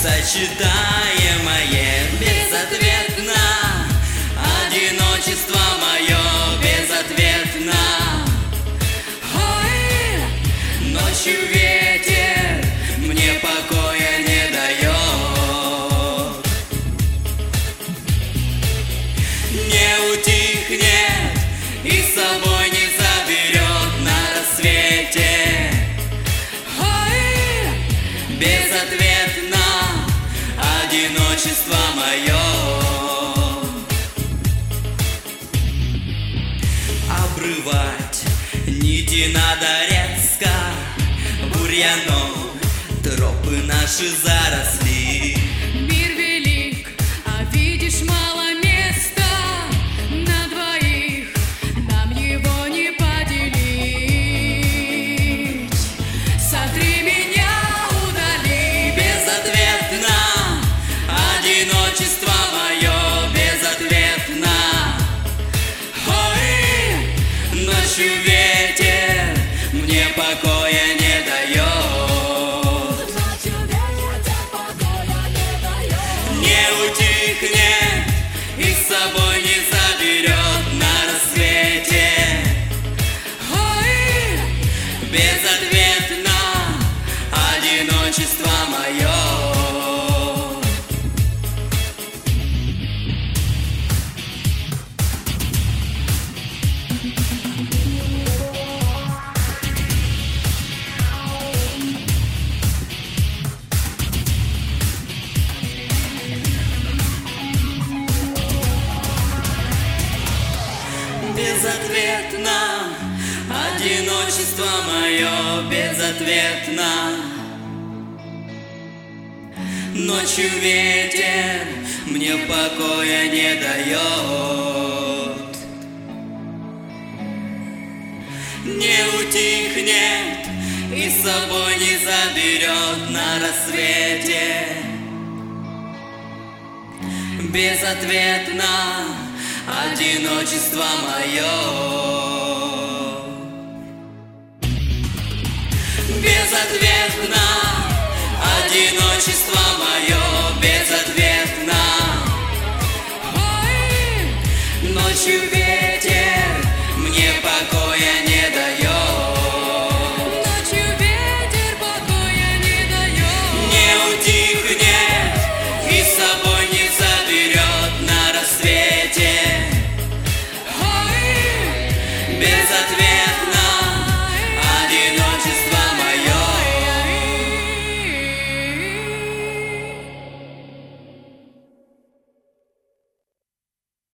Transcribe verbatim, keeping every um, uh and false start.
несочетаемое, безответно. Одиночество мое безответно. Ой, ночью ветер мне покоя не дает. Не утихнет и с собой не заберет на рассвете. Ой, безответно одиночество мое. Обрывать нити надо резко, бурьяном тропы наши заросли. Мир велик, а видишь, мало места на двоих, нам его не поделить. Сотри меня, удали, Безответно одиночество мое, безответно. Ой, ночью ветер мне покоя не дает. Не утихнет и с собой не заберет на рассвете. Ой, безответно одиночество мое. Безответно одиночество мое, безответно. Ночью ветер мне покоя не дает. Не утихнет и с собой не заберет на рассвете. Безответно одиночество мое. Безответно одиночество мое, безответно. Ой, ночью ветер мне покоя